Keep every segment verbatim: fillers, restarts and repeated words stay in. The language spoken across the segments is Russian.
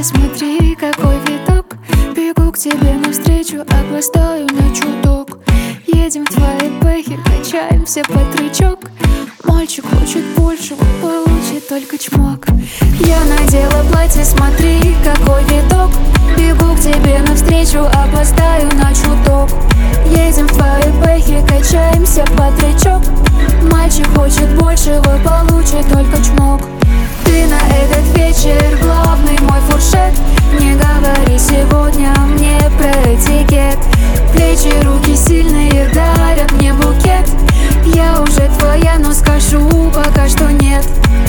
смотри, какой видок. Бегу к тебе навстречу, опоздаю на чуток. Едем в твоей бэхе, качаемся под рычаг. Мальчик хочет большего, получит только чмок. Я надела платье, смотри, какой видок. Бегу к тебе навстречу, опоздаю на чуток. Едем в твоей бэхе, качаемся под рычаг. Мальчик хочет большего, получит только чмок. Ты на этот вечер главный мой фуршет. Не говори сегодня мне про этикет. Плечи, руки сильные дарят мне букет. Я уже твоя, но скажу пока что нет.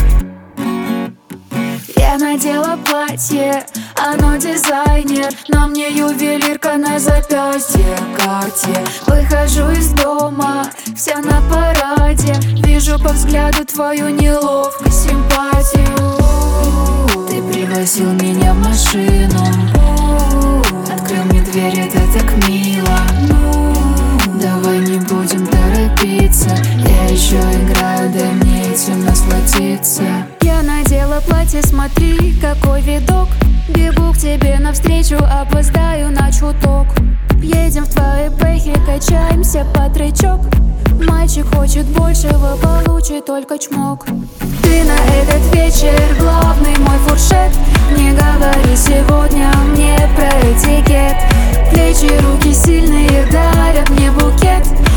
Я надела платье, оно дизайнер, на мне ювелирка на запястье, Cartier. Выхожу из дома, вся на параде. Вижу по взгляду твою неловкость, симпатию. Ты пригласил меня в машину, открыл мне дверь, это так мило. Давай не будем торопиться, я еще играю, дай мне этим насладиться. Я надела платье, смотри, какой видок. Бегу к тебе навстречу, опоздаю на чуток. Едем в твоей бэхе, качаемся под рычаг. Мальчик хочет большего, получит только чмок. Ты на этот вечер главный мой фуршет. Не говори сегодня мне про этикет. Плечи, руки сильные дарят мне букет.